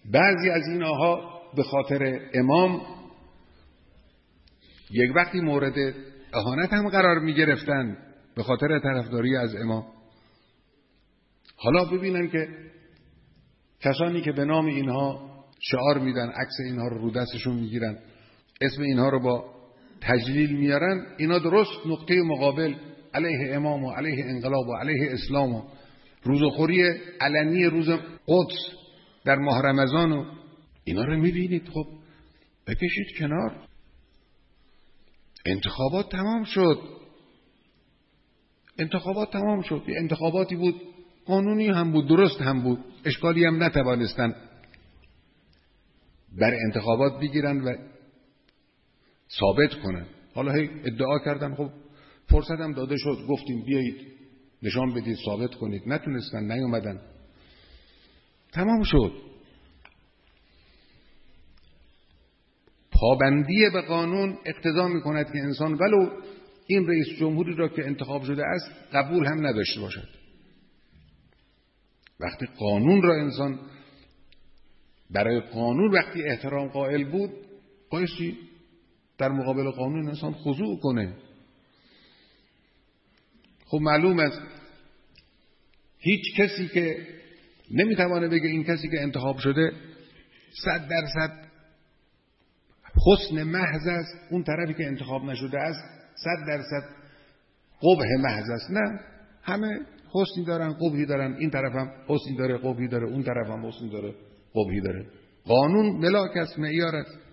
بعضی از اینها به خاطر امام یک وقتی مورد اهانت هم قرار می گرفتن به خاطر طرفداری از امام. حالا ببینن که کسانی که به نام اینها شعار میدن، عکس اینها رو دستشون میگیرن، اسم اینها رو با تجلیل میارن، اینا درست نقطه مقابل علیه امام و علیه انقلاب و علیه اسلام و روزخوری علنی روز قدس در ماه رمضان و اینا رو میبینید. خب بکشید کنار. انتخابات تمام شد. یه انتخاباتی بود، قانونی هم بود، درست هم بود، اشکالی هم نتوانستن بر انتخابات بگیرن و ثابت کنن. حالا هی ادعا کردن، خب فرصت هم داده شد، گفتیم بیایید نشان بدید ثابت کنید، نتونستن، نیومدن، تمام شد. پابندی به قانون اقتضا می‌کند که انسان ولو این رئیس جمهوری را که انتخاب شده است قبول هم نداشته باشد. وقتی قانون را انسان برای قانون وقتی احترام قائل بود، بایستی در مقابل قانون انسان خضوع کنه. خب معلوم است هیچ کسی که نمیتوانه بگه این کسی که انتخاب شده 100% حسن محض است، اون طرفی که انتخاب نشده است 100% قبح محض است. نه، همه حسنی دارن، قبحی دارن، این طرف هم حسنی داره، قبحی داره، اون طرف هم حسنی داره، قبحی داره. قانون ملاک است، معیار است.